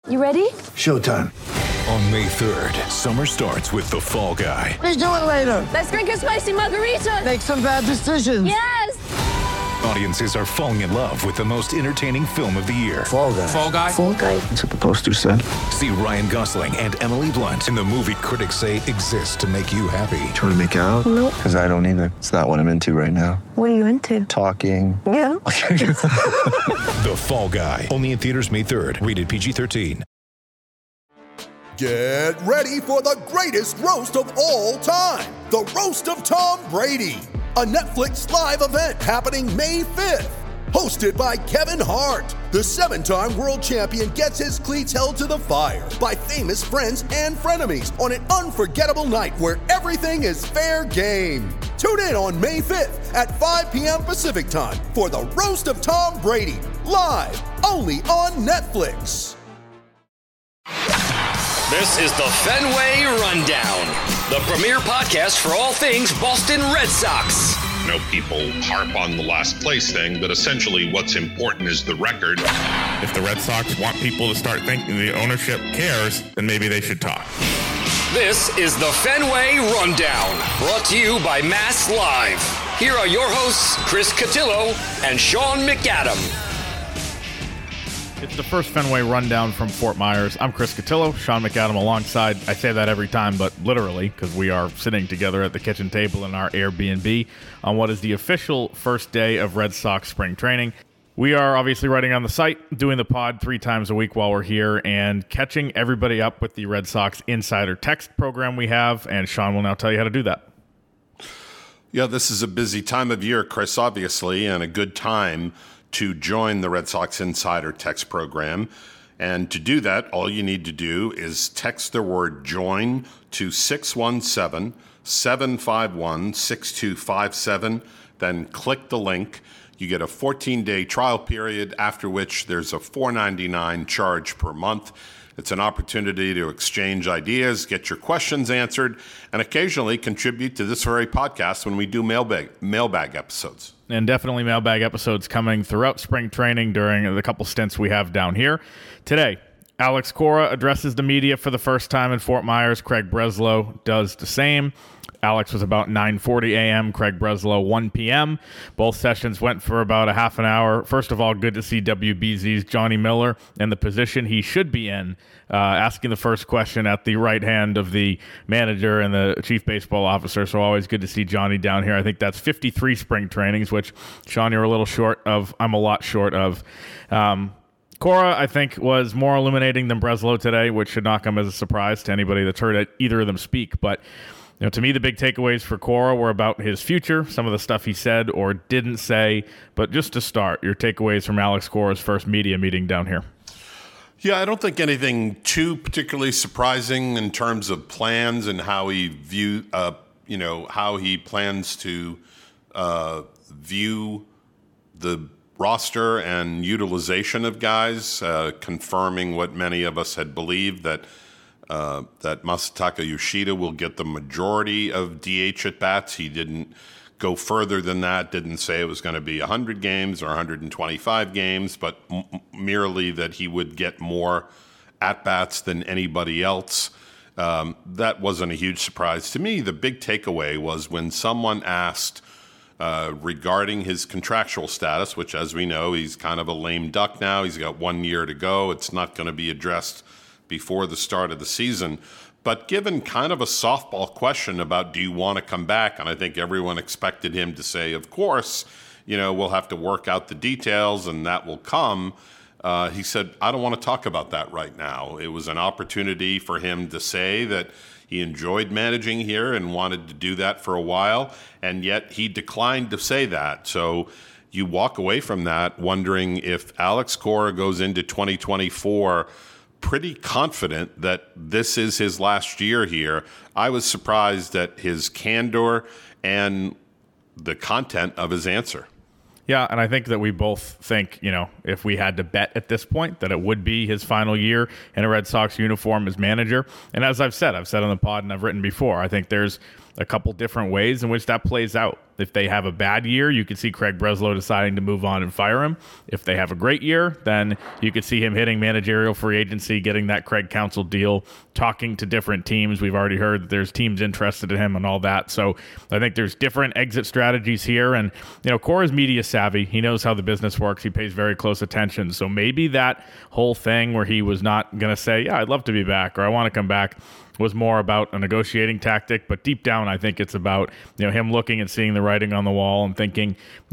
You ready? Showtime. On May 3rd, summer starts with The Fall Guy. Let's do it later. Let's drink a spicy margarita. Make some bad decisions. Yes. Audiences are falling in love with the most entertaining film of the year. Fall Guy. Fall Guy? Fall Guy. That's what the poster said. See Ryan Gosling and Emily Blunt in the movie critics say exists to make you happy. Trying to make it out? Nope. Because I don't either. It's not what I'm into right now. What are you into? Talking. Yeah. The Fall Guy. Only in theaters May 3rd. Rated PG-13. Get ready for the greatest roast of all time, the Roast of Tom Brady, a Netflix live event happening May 5th. Hosted by Kevin Hart, the 7-time world champion gets his cleats held to the fire by famous friends and frenemies on an unforgettable night where everything is fair game. Tune in on May 5th at 5 p.m. Pacific time for the Roast of Tom Brady, live only on Netflix. This is the Fenway Rundown, the premier podcast for all things Boston Red Sox. I know people harp on the last place thing, but essentially what's important is the record. If the Red Sox want people to start thinking the ownership cares, then maybe they should talk. This is the Fenway Rundown, brought to you by Mass Live. Here are your hosts, Chris Cotillo and Sean McAdam. It's the first Fenway Rundown from Fort Myers. I'm Chris Cotillo, Sean McAdam alongside. I say that every time, but literally, because we are sitting together at the kitchen table in our Airbnb on what is the official first day of Red Sox spring training. We are obviously writing on the site, doing the pod 3 times a week while we're here, and catching everybody up with the Red Sox Insider Text program we have, and Sean will now tell you how to do that. Yeah, this is a busy time of year, Chris, obviously, and a good time to join the Red Sox Insider Text program. And to do that, all you need to do is text the word JOIN to 617-751-6257, then click the link. You get a 14-day trial period, after which there's a $4.99 charge per month. It's an opportunity to exchange ideas, get your questions answered, and occasionally contribute to this very podcast when we do mailbag episodes. And definitely mailbag episodes coming throughout spring training during the couple stints we have down here. Today, Alex Cora addresses the media for the first time in Fort Myers. Craig Breslow does the same. Alex was about 9:40 a.m., Craig Breslow 1 p.m. Both sessions went for about a half an hour. First of all, good to see WBZ's Johnny Miller in the position he should be in, asking the first question at the right hand of the manager and the chief baseball officer. So always good to see Johnny down here. I think that's 53 spring trainings, which, Sean, you're a little short of. I'm a lot short of. Cora, I think, was more illuminating than Breslow today, which should not come as a surprise to anybody that's heard either of them speak. But to me, the big takeaways for Cora were about his future, some of the stuff he said or didn't say. But just to start, your takeaways from Alex Cora's first media meeting down here. Yeah, I don't think anything too particularly surprising in terms of plans and how he how he plans to view the roster and utilization of guys, confirming what many of us had believed, that Masataka Yoshida will get the majority of DH at-bats. He didn't go further than that, didn't say it was going to be 100 games or 125 games, but merely that he would get more at-bats than anybody else. That wasn't a huge surprise. To me, the big takeaway was when someone asked regarding his contractual status, which, as we know, he's kind of a lame duck now. He's got 1 year to go. It's not going to be addressed before the start of the season. But given kind of a softball question about, do you want to come back? And I think everyone expected him to say, of course, we'll have to work out the details and that will come. He said, I don't want to talk about that right now. It was an opportunity for him to say that he enjoyed managing here and wanted to do that for a while, and yet he declined to say that. So you walk away from that wondering if Alex Cora goes into 2024 pretty confident that this is his last year here. I was surprised at his candor and the content of his answer. Yeah, and I think that we both think, if we had to bet at this point, that it would be his final year in a Red Sox uniform as manager. And as I've said on the pod and I've written before, I think there's a couple different ways in which that plays out. If they have a bad year, you could see Craig Breslow deciding to move on and fire him. If they have a great year, then you could see him hitting managerial free agency, getting that Craig Counsell deal, talking to different teams. We've already heard that there's teams interested in him and all that. So I think there's different exit strategies here. And, Cora's media savvy. He knows how the business works. He pays very close attention. So maybe that whole thing where he was not going to say, yeah, I'd love to be back, or I want to come back, was more about a negotiating tactic. But deep down, I think it's about him looking and seeing the writing on the wall and thinking,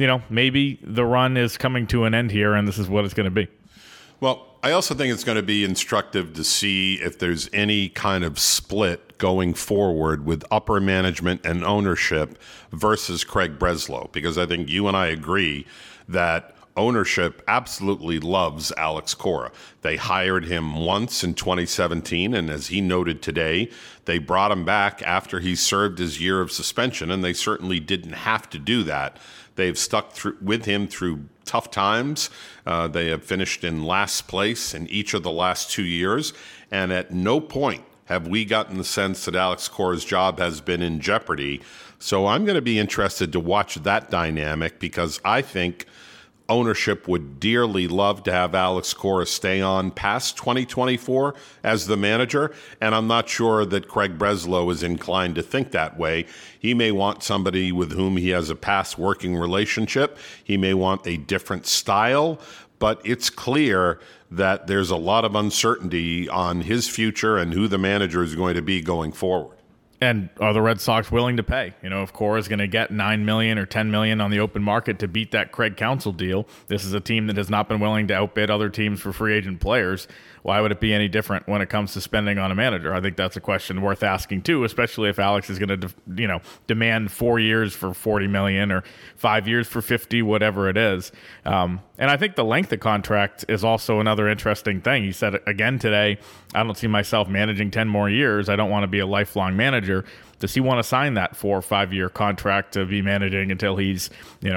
maybe the run is coming to an end here and this is what it's going to be. Well, I also think it's going to be instructive to see if there's any kind of split going forward with upper management and ownership versus Craig Breslow, because I think you and I agree that ownership absolutely loves Alex Cora. They hired him once in 2017, and as he noted today, they brought him back after he served his year of suspension, and they certainly didn't have to do that. They've stuck with him through tough times. They have finished in last place in each of the last 2 years, and at no point have we gotten the sense that Alex Cora's job has been in jeopardy. So I'm going to be interested to watch that dynamic, because I think ownership would dearly love to have Alex Cora stay on past 2024 as the manager, and I'm not sure that Craig Breslow is inclined to think that way. He may want somebody with whom he has a past working relationship. He may want a different style, but it's clear that there's a lot of uncertainty on his future and who the manager is going to be going forward. And are the Red Sox willing to pay? If Cora is going to get $9 million or $10 million on the open market to beat that Craig Counsell deal, this is a team that has not been willing to outbid other teams for free agent players. Why would it be any different when it comes to spending on a manager? I think that's a question worth asking too, especially if Alex is going to, demand 4 years for $40 million or 5 years for $50, whatever it is. And I think the length of contract is also another interesting thing. He said again today, I don't see myself managing 10 more years. I don't want to be a lifelong manager. Does he want to sign that 4 or 5 year contract to be managing until he's,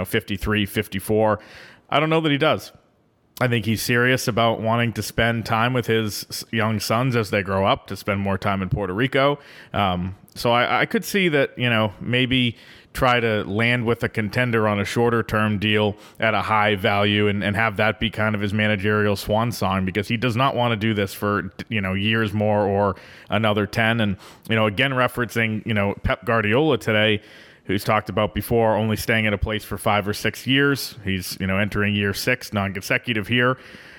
53, 54? I don't know that he does. I think he's serious about wanting to spend time with his young sons as they grow up, to spend more time in Puerto Rico. So I could see that, maybe try to land with a contender on a shorter term deal at a high value and have that be kind of his managerial swan song, because he does not want to do this for, years more or another 10. And, again, referencing, Pep Guardiola today, who's talked about before only staying at a place for 5 or 6 years. He's, entering year 6, non-consecutive here.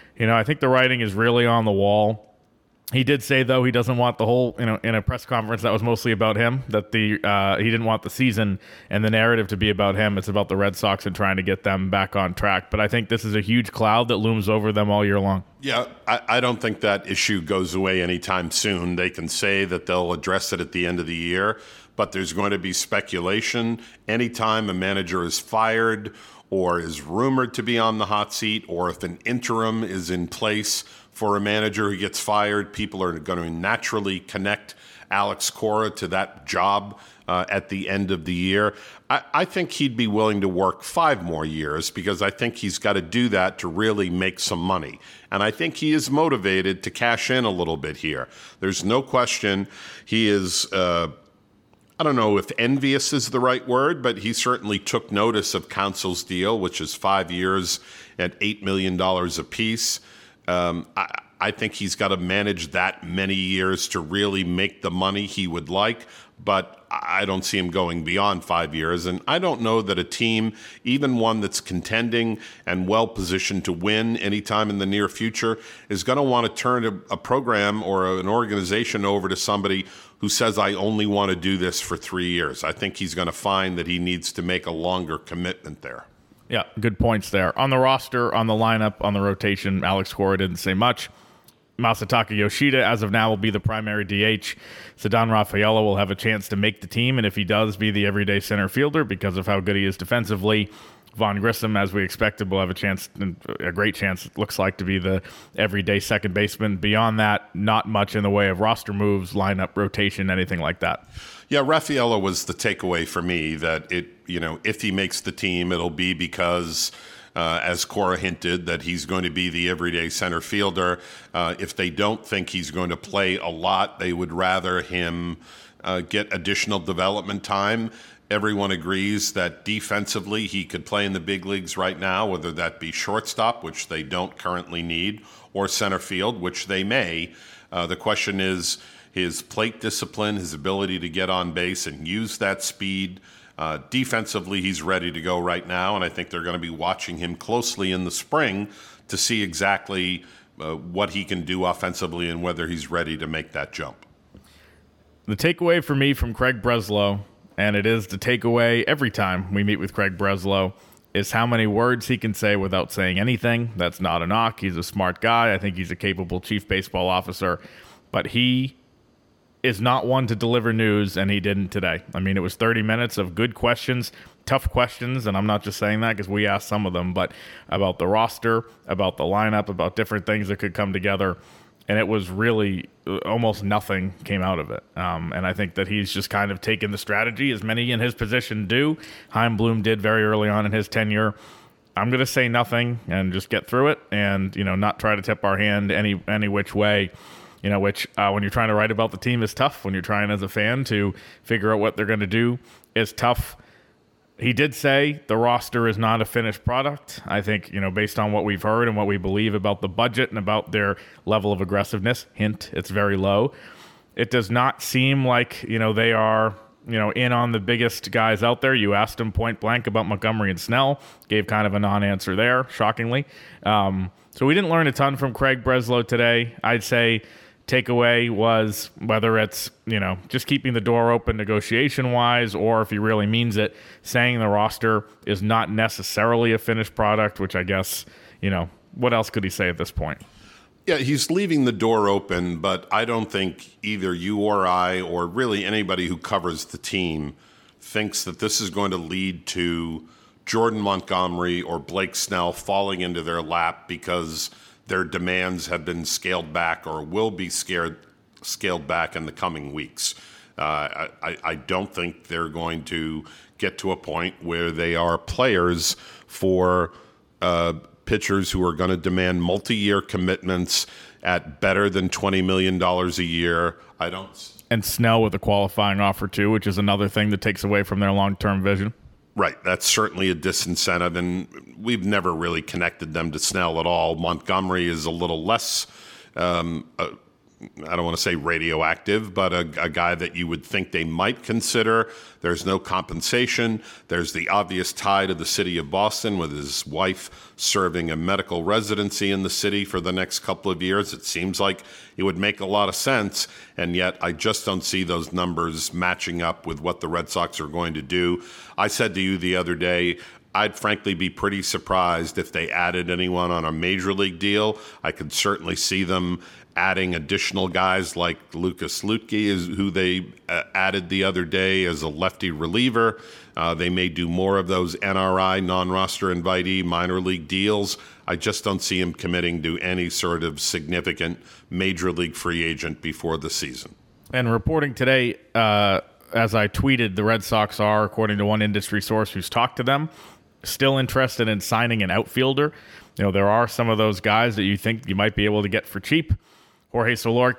I think the writing is really on the wall. He did say, though, he doesn't want the whole, in a press conference that was mostly about him, that he didn't want the season and the narrative to be about him. It's about the Red Sox and trying to get them back on track. But I think this is a huge cloud that looms over them all year long. Yeah, I don't think that issue goes away anytime soon. They can say that they'll address it at the end of the year, but there's going to be speculation. Anytime a manager is fired or is rumored to be on the hot seat, or if an interim is in place for a manager who gets fired, people are going to naturally connect Alex Cora to that job at the end of the year. I think he'd be willing to work 5 more years, because I think he's got to do that to really make some money. And I think he is motivated to cash in a little bit here. There's no question he is, I don't know if envious is the right word, but he certainly took notice of Counsell's deal, which is 5 years at $8 million apiece. I think he's got to manage that many years to really make the money he would like, but I don't see him going beyond 5 years. And I don't know that a team, even one that's contending and well-positioned to win anytime in the near future, is going to want to turn a program or an organization over to somebody who says, I only want to do this for 3 years. I think he's going to find that he needs to make a longer commitment there. Yeah, good points there. On the roster, on the lineup, on the rotation, Alex Cora didn't say much. Masataka Yoshida, as of now, will be the primary DH. Ceddanne Rafaela will have a chance to make the team, and if he does, be the everyday center fielder because of how good he is defensively. Vaughn Grissom, as we expected, will have a great chance, it looks like, to be the everyday second baseman. Beyond that, not much in the way of roster moves, lineup, rotation, anything like that. Yeah, Rafaela was the takeaway for me, that if he makes the team, it'll be because as Cora hinted, that he's going to be the everyday center fielder. If they don't think he's going to play a lot, they would rather him get additional development time. Everyone agrees that defensively he could play in the big leagues right now, whether that be shortstop, which they don't currently need, or center field, which they may. The question is his plate discipline, his ability to get on base and use that speed. Defensively, he's ready to go right now, and I think they're going to be watching him closely in the spring to see exactly what he can do offensively and whether he's ready to make that jump. The takeaway for me from Craig Breslow, and it is the takeaway every time we meet with Craig Breslow, is how many words he can say without saying anything. That's not a knock. He's a smart guy. I think he's a capable chief baseball officer, but he is not one to deliver news, and he didn't today. I mean, it was 30 minutes of good questions, tough questions, and I'm not just saying that because we asked some of them, but about the roster, about the lineup, about different things that could come together, and it was really almost nothing came out of it. And I think that he's just kind of taken the strategy, as many in his position do. Chaim Bloom did very early on in his tenure. I'm going to say nothing and just get through it and, not try to tip our hand any which way. Which when you're trying to write about the team is tough. When you're trying as a fan to figure out what they're going to do is tough. He did say the roster is not a finished product. I think, based on what we've heard and what we believe about the budget and about their level of aggressiveness, hint, it's very low. It does not seem like, they are, in on the biggest guys out there. You asked him point blank about Montgomery and Snell, gave kind of a non-answer there, shockingly. So we didn't learn a ton from Craig Breslow today. I'd say takeaway was whether it's, just keeping the door open negotiation-wise, or if he really means it, saying the roster is not necessarily a finished product, which I guess, what else could he say at this point? Yeah, he's leaving the door open, but I don't think either you or I, or really anybody who covers the team, thinks that this is going to lead to Jordan Montgomery or Blake Snell falling into their lap because their demands have been scaled back or will be scaled back in the coming weeks. I don't think they're going to get to a point where they are players for pitchers who are going to demand multi-year commitments at better than $20 million a year. And Snell with a qualifying offer too, which is another thing that takes away from their long-term vision. Right. That's certainly a disincentive, and we've never really connected them to Snell at all. Montgomery is a little less, I don't want to say radioactive, but a guy that you would think they might consider. There's no compensation. There's the obvious tie to the city of Boston with his wife serving a medical residency in the city for the next couple of years. It seems like it would make a lot of sense, and yet I just don't see those numbers matching up with what the Red Sox are going to do. I said to you the other day, I'd frankly be pretty surprised if they added anyone on a major league deal. I could certainly see them adding additional guys like Lucas Luetke, who they added the other day as a lefty reliever. They may do more of those NRI, non-roster invitee, minor league deals. I just don't see him committing to any sort of significant major league free agent before the season. And reporting today, as I tweeted, the Red Sox are, according to one industry source who's talked to them, still interested in signing an outfielder. There are some of those guys that you think you might be able to get for cheap. Jorge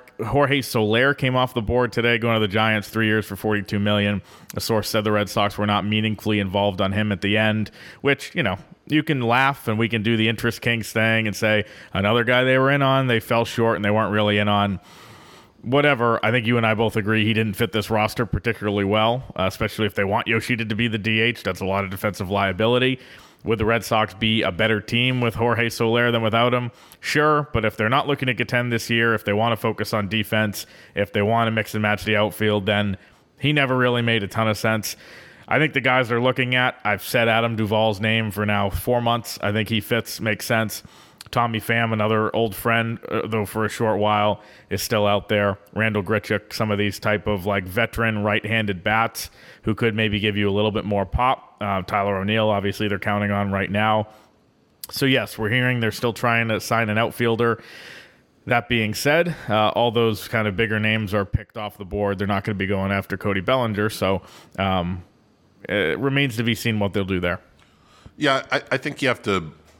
Soler came off the board today, going to the Giants, 3 years for $42 million. A source said the Red Sox were not meaningfully involved on him at the end, which, you can laugh and we can do the interest kings thing and say another guy they were in on, they fell short and they weren't really in on. Whatever. I think you and I both agree he didn't fit this roster particularly well, especially if they want Yoshida to be the DH. That's a lot of defensive liability. Would the Red Sox be a better team with Jorge Soler than without him? Sure, but if they're not looking to contend this year, if they want to focus on defense, if they want to mix and match the outfield, then he never really made a ton of sense. I think the guys they're looking at, I've said Adam Duvall's name for now 4 months. I think he fits, makes sense. Tommy Pham, another old friend, though for a short while, is still out there. Randall Grichuk, some of these type of veteran right-handed bats who could maybe give you a little bit more pop. Tyler O'Neill, obviously, they're counting on right now. So, yes, we're hearing they're still trying to sign an outfielder. That being said, all those kind of bigger names are picked off the board. They're not going to be going after Cody Bellinger, so it remains to be seen what they'll do there. Yeah, I think you have to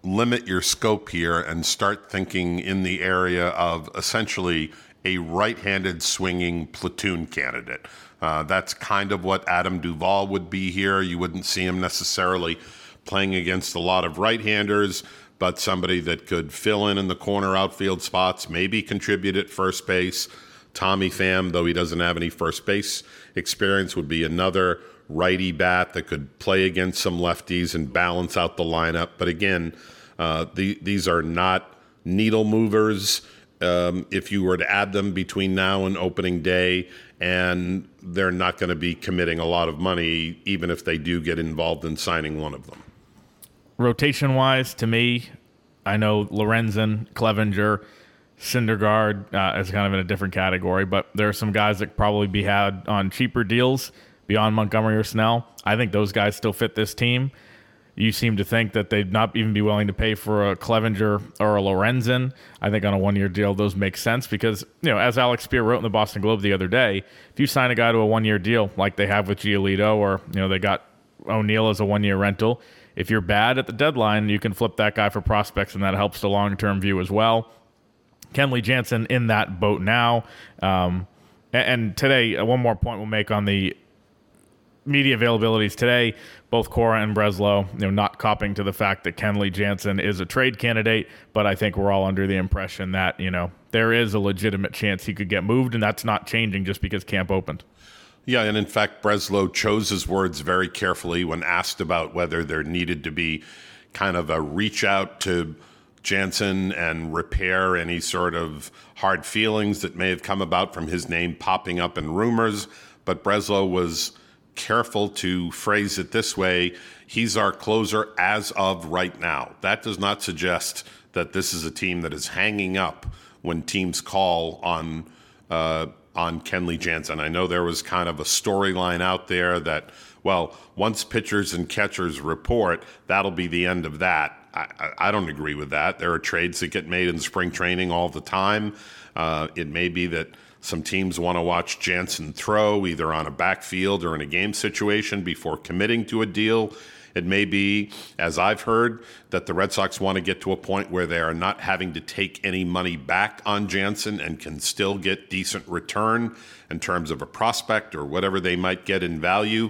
limit your scope here and start thinking in the area of essentially a right-handed swinging platoon candidate. That's kind of what Adam Duvall would be here. You wouldn't see him necessarily playing against a lot of right-handers, but somebody that could fill in the corner outfield spots, maybe contribute at first base. Tommy Pham, though he doesn't have any first base experience, would be another righty bat that could play against some lefties and balance out the lineup. But again, these are not needle movers if you were to add them between now and opening day, and they're not going to be committing a lot of money, even if they do get involved in signing one of them. Rotation-wise, to me, I know Lorenzen, Clevenger, Syndergaard is kind of in a different category, but there are some guys that probably be had on cheaper deals beyond Montgomery or Snell. I think those guys still fit this team. You seem to think that they'd not even be willing to pay for a Clevenger or a Lorenzen. I think on a one-year deal, those make sense because, as Alex Spear wrote in the Boston Globe the other day, if you sign a guy to a one-year deal like they have with Giolito, or, they got O'Neill as a one-year rental, if you're bad at the deadline, you can flip that guy for prospects, and that helps the long-term view as well. Kenley Jansen in that boat now. And today, one more point we'll make on the media availabilities today. Both Cora and Breslow, not copping to the fact that Kenley Jansen is a trade candidate, but I think we're all under the impression that, there is a legitimate chance he could get moved, and that's not changing just because camp opened. Yeah, and in fact, Breslow chose his words very carefully when asked about whether there needed to be kind of a reach out to Jansen and repair any sort of hard feelings that may have come about from his name popping up in rumors. But Breslow was careful to phrase it this way: he's our closer as of right now. That does not suggest that this is a team that is hanging up when teams call on Kenley Jansen. I know there was kind of a storyline out there that, well, once pitchers and catchers report, that'll be the end of that. I don't agree with that. There are trades that get made in spring training all the time. It may be that some teams want to watch Jansen throw either on a backfield or in a game situation before committing to a deal. It may be, as I've heard, that the Red Sox want to get to a point where they are not having to take any money back on Jansen and can still get decent return in terms of a prospect or whatever they might get in value.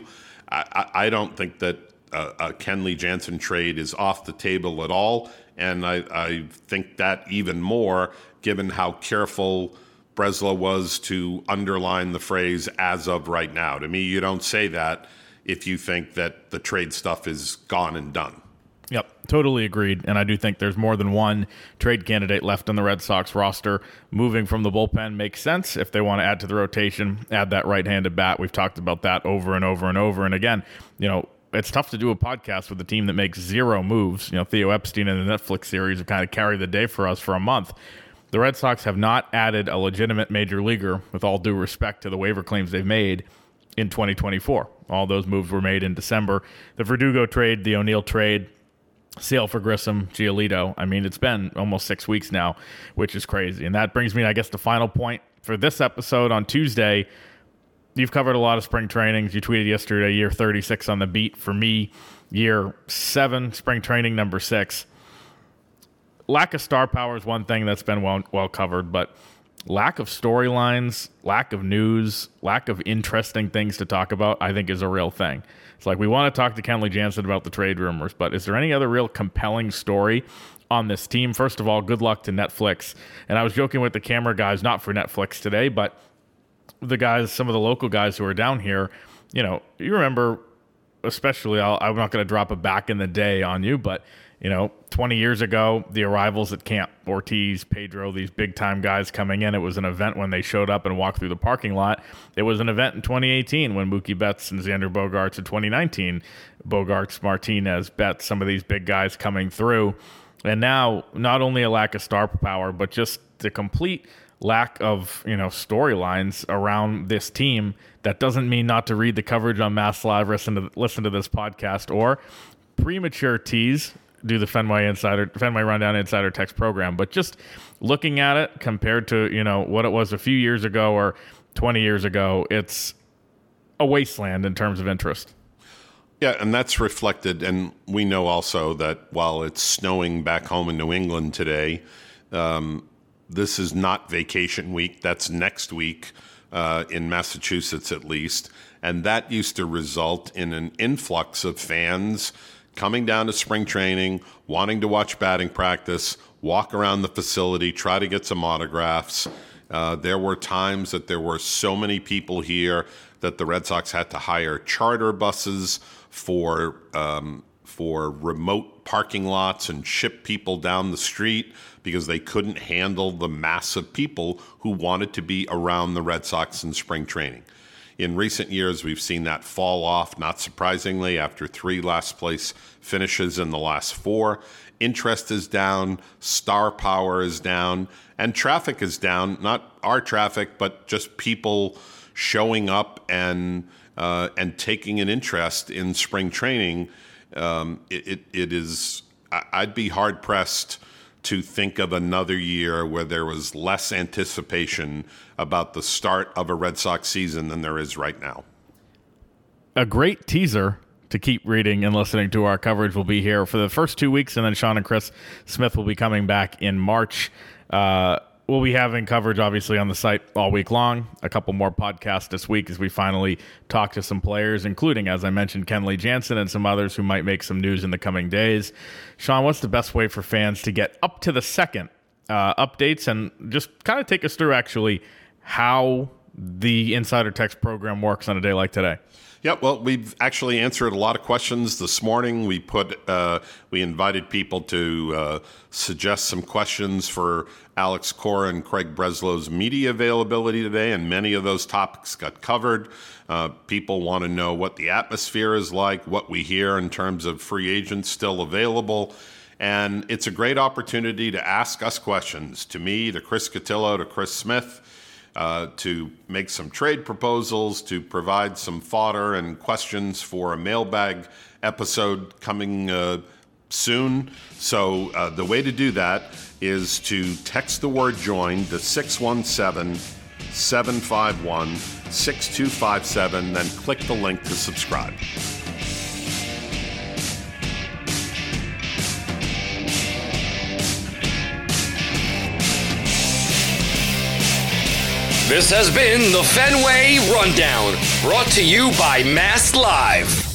I don't think that a Kenley Jansen trade is off the table at all, and I think that even more given how careful Breslow was to underline the phrase "as of right now." To me, you don't say that if you think that the trade stuff is gone and done. Yep, totally agreed. And I do think there's more than one trade candidate left on the Red Sox roster. Moving from the bullpen makes sense. If they want to add to the rotation, add that right-handed bat. We've talked about that over and over and over. And again, it's tough to do a podcast with a team that makes zero moves. Theo Epstein and the Netflix series have kind of carried the day for us for a month. The Red Sox have not added a legitimate major leaguer, with all due respect to the waiver claims they've made, in 2024. All those moves were made in December. The Verdugo trade, the O'Neill trade, sale for Grissom, Giolito. I mean, it's been almost 6 weeks now, which is crazy. And that brings me, I guess, the final point for this episode on Tuesday. You've covered a lot of spring trainings. You tweeted yesterday, year 36 on the beat. For me, year 7, spring training number 6. Lack of star power is one thing that's been well covered, but lack of storylines, lack of news, lack of interesting things to talk about, I think is a real thing. It's like we want to talk to Kenley Jansen about the trade rumors, but is there any other real compelling story on this team? First of all, good luck to Netflix. And I was joking with the camera guys, not for Netflix today, but the guys, some of the local guys who are down here, you remember, especially, I'm not going to drop a back in the day on you, but 20 years ago, the arrivals at camp, Ortiz, Pedro, these big-time guys coming in. It was an event when they showed up and walked through the parking lot. It was an event in 2018 when Mookie Betts and Xander Bogaerts. In 2019, Bogaerts, Martinez, Betts, some of these big guys coming through. And now, not only a lack of star power, but just the complete lack of storylines around this team. That doesn't mean not to read the coverage on Mass Live, listen to this podcast, or premature tease, do the Fenway Rundown Insider Text program. But just looking at it compared to what it was a few years ago or 20 years ago, it's a wasteland in terms of interest. Yeah, and that's reflected, and we know also that while it's snowing back home in New England today, this is not vacation week. That's next week in Massachusetts at least, and that used to result in an influx of fans coming down to spring training, wanting to watch batting practice, walk around the facility, try to get some autographs. There were times that there were so many people here that the Red Sox had to hire charter buses for remote parking lots and ship people down the street because they couldn't handle the mass of people who wanted to be around the Red Sox in spring training. In recent years, we've seen that fall off, not surprisingly, after 3 last-place finishes in the last 4. Interest is down, star power is down, and traffic is down. Not our traffic, but just people showing up and taking an interest in spring training. It is. I'd be hard pressed to think of another year where there was less anticipation about the start of a Red Sox season than there is right now. A great teaser to keep reading and listening to our coverage will be here for the first 2 weeks, and then Sean and Chris Smith will be coming back in March. We'll be having coverage, obviously, on the site all week long. A couple more podcasts this week as we finally talk to some players, including, as I mentioned, Kenley Jansen and some others who might make some news in the coming days. Sean, what's the best way for fans to get up to the second updates and just kind of take us through, actually, how the Insider Text program works on a day like today? Yeah, well, we've actually answered a lot of questions this morning. We invited people to suggest some questions for Alex Cora and Craig Breslow's media availability today, and many of those topics got covered. People want to know what the atmosphere is like, what we hear in terms of free agents still available. And it's a great opportunity to ask us questions, to me, to Chris Cotillo, to Chris Smith, to make some trade proposals, to provide some fodder and questions for a mailbag episode coming soon. So the way to do that is to text the word JOIN to 617-751-6257, then click the link to subscribe. This has been the Fenway Rundown, brought to you by Mass Live.